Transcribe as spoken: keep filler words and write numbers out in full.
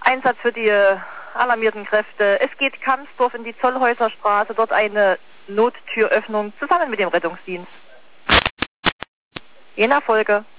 Einsatz für die äh, alarmierten Kräfte. Es geht Kamsdorf in die Zollhäuserstraße, dort eine Nottüröffnung zusammen mit dem Rettungsdienst. Je nach Folge.